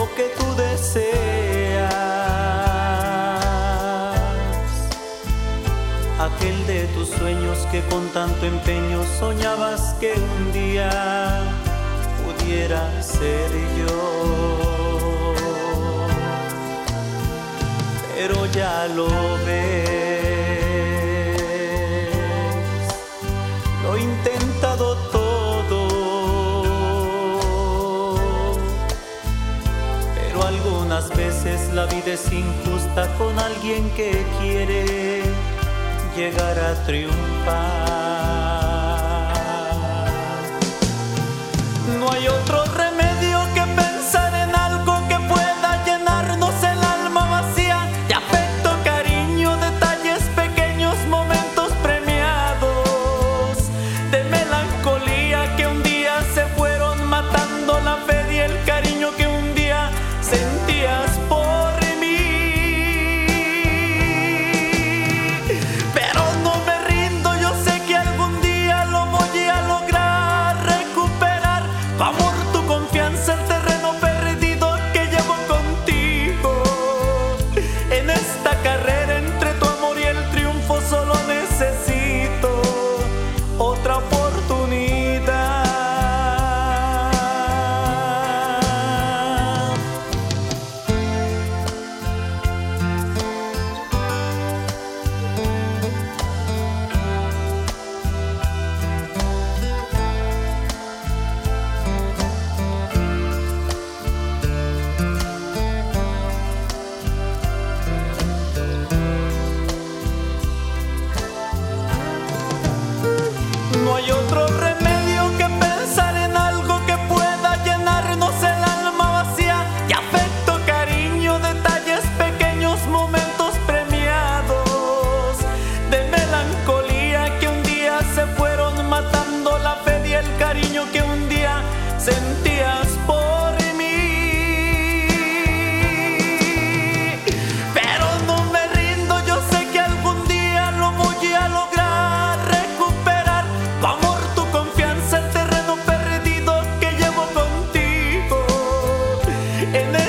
que tú deseas, aquel de tus sueños que con tanto empeño soñabas que un día pudiera ser yo. Pero ya lo ves, lo he intentado todo, pero algunas veces la vida es injusta con alguien que quiere llegar a triunfar. No hay otro remedio que pensar en algo que pueda llenarnos el alma vacía de afecto, cariño, detalles pequeños, momentos premiados, de melancolía que un día se fueron matando la fe y el cariño que un día sentías por amor, tu confianza, el terreno perdido que llevo contigo. En esta carrera entre tu amor y el triunfo solo necesito otra oportunidad. No hay otro remedio que pensar en algo que pueda llenarnos el alma vacía de afecto, cariño, detalles pequeños, momentos premiados, de melancolía que un día se fueron matando la fe y el cariño que un día sentías por mí. Pero no me rindo, yo sé que algún día lo voy a lograr recuperar. Tu amor, tu confianza, el terreno perdido que llevo contigo. En